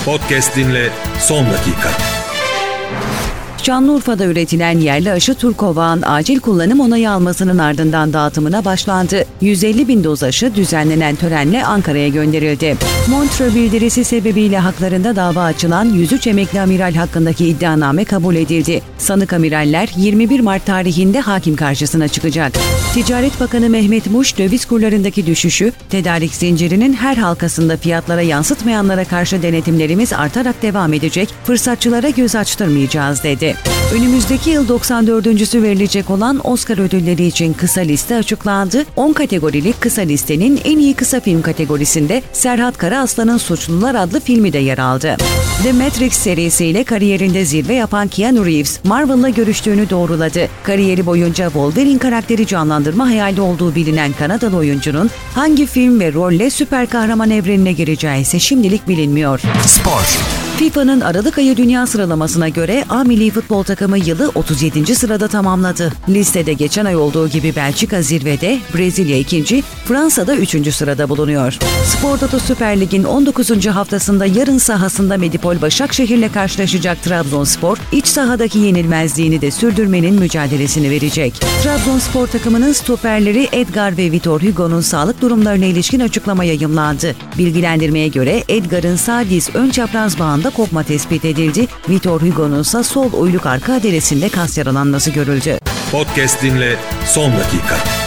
Podcast dinle son dakika. Şanlıurfa'da üretilen yerli aşı Turkovak'ın acil kullanım onayı almasının ardından dağıtımına başlandı. 150 bin doz aşı düzenlenen törenle Ankara'ya gönderildi. Montreux bildirisi sebebiyle haklarında dava açılan 103 emekli amiral hakkındaki iddianame kabul edildi. Sanık amiraller 21 Mart tarihinde hakim karşısına çıkacak. Ticaret Bakanı Mehmet Muş, döviz kurlarındaki düşüşü, tedarik zincirinin her halkasında fiyatlara yansıtmayanlara karşı denetimlerimiz artarak devam edecek, fırsatçılara göz açtırmayacağız dedi. Önümüzdeki yıl 94.'sü verilecek olan Oscar ödülleri için kısa liste açıklandı. 10 kategorilik kısa listenin en iyi kısa film kategorisinde Serhat Karaaslan'ın Suçlular adlı filmi de yer aldı. The Matrix serisiyle kariyerinde zirve yapan Keanu Reeves, Marvel'la görüştüğünü doğruladı. Kariyeri boyunca Wolverine karakteri canlandırma hayali olduğu bilinen Kanadalı oyuncunun hangi film ve rolle süper kahraman evrenine gireceği ise şimdilik bilinmiyor. Spor. FIFA'nın Aralık ayı dünya sıralamasına göre A milli futbol takımı yılı 37. sırada tamamladı. Listede geçen ay olduğu gibi Belçika zirvede, Brezilya 2. Fransa'da 3. sırada bulunuyor. Spor Toto Süper Lig'in 19. haftasında yarın sahasında Medipol Başakşehir'le karşılaşacak Trabzonspor, iç sahadaki yenilmezliğini de sürdürmenin mücadelesini verecek. Trabzonspor takımının stoperleri Edgar ve Vitor Hugo'nun sağlık durumlarına ilişkin açıklama yayımlandı. Bilgilendirmeye göre Edgar'ın sağ diz ön çapraz bağında kopma tespit edildi. Vitor Hugo'nun ise sol uyluk arka adresinde kas yaralanması görüldü. Podcast dinle son dakika.